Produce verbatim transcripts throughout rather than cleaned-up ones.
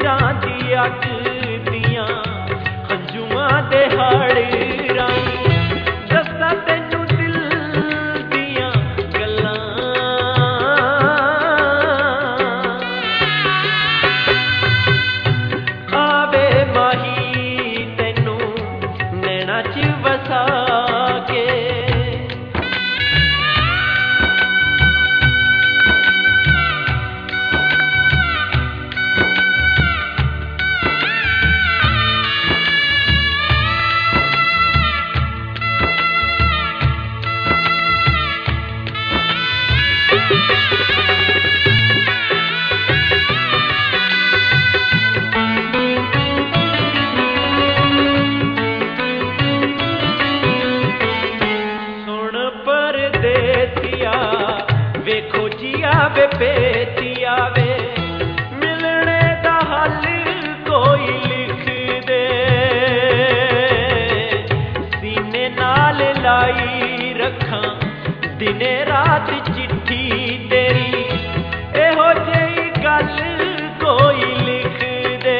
नजरां दी अग दियां हंजुआं दे हाड़ राहीं दस्सां तैनूं दिल दियां गल्लां। आवे माही तैनूं नैना च वसा के वेखो जिया वे पेतिया वे मिलने दा हल कोई लिख दे सीने नाल लाई रखा दिने रात चिट्ठी तेरी एहो जेही गल कोई लिख दे।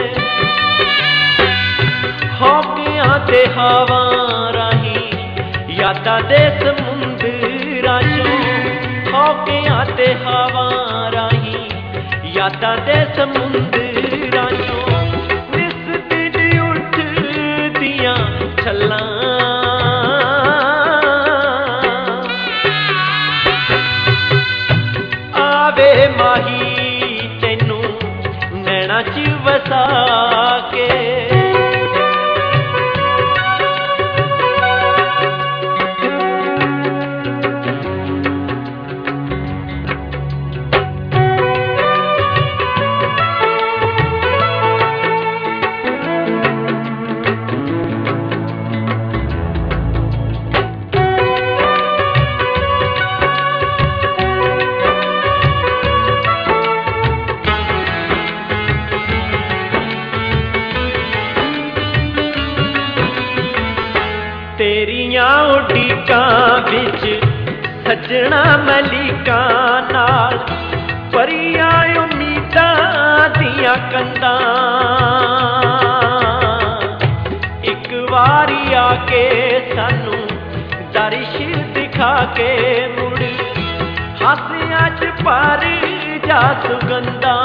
हौकियां ते हवा राही यादां दे समुंदरां चों हौकियां ते हवा राही यादां दे समुंदरां चों निस दिन उठदियां छल्लां। आवे माही तैनूं नैना च वसा के तेरियां उड़ीकां विच सजना मलिकां नाल परियां उम्मीदां दियां कंधां इक वारी आके सानू दरिश दिखा के मुड़ हासियां च पर जा सुगंधां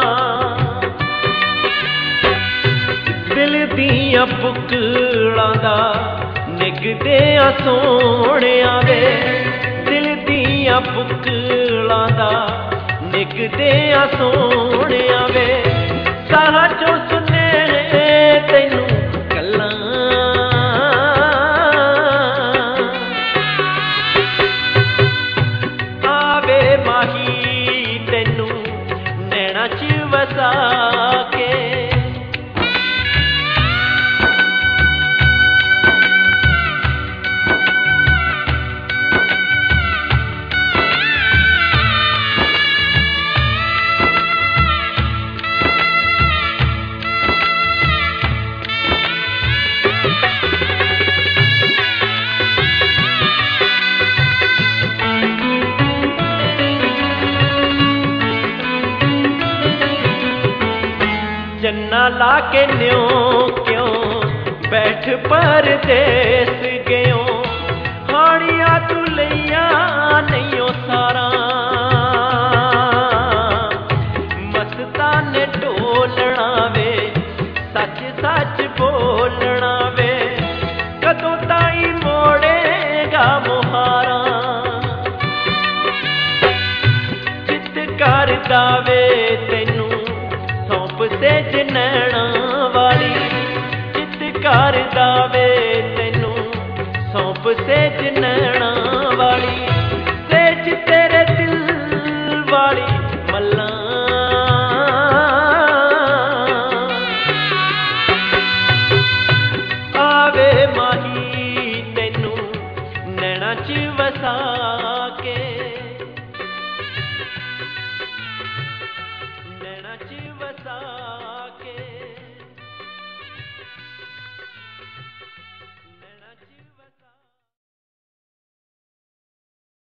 दिल दियां बुकलां दा निगदे सोहणिया वे दिल दियां बुकलां दा निगदे सोहणिया वे साह चों सुने तैनूं गल्लां। आवे माही तैनूं नैना च वसा के चन्ना ला के न्यों क्यों बैठ परदेस गयो हानिया तू लिया नहीं सारा मस्ता ने ढोलना वे सच सच बोलना वे कदों ताई मोड़ेगा मुहारा चित कर दावे तैनू सौंप सेज नैना वाली चित कर दावे तैनू सौंप सेज नैना वाली।